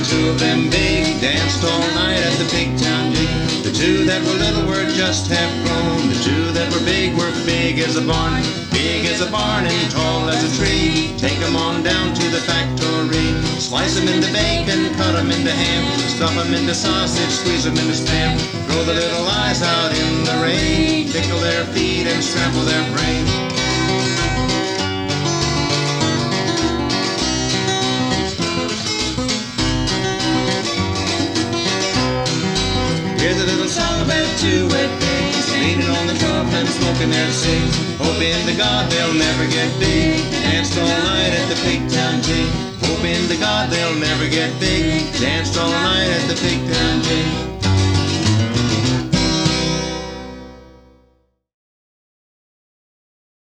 two of them big, danced all night at the Pigtown Jig. The two that were little were just half grown. The two that were big as a barn, big as a barn and tall as a tree. Take 'em on down to the factory. Slice 'em into bacon, cut 'em into ham, stuff 'em into sausage, squeeze 'em into spam. Throw the little eyes out in the rain, tickle their feet and scramble their brain. Here's a little song about two wet pigs leaning on the trough and smoking their cigs, hoping to God they'll never get big. Danced all night at the Pigtown Jig, hoping to God they'll never get big. Danced all night at the Pigtown Jig.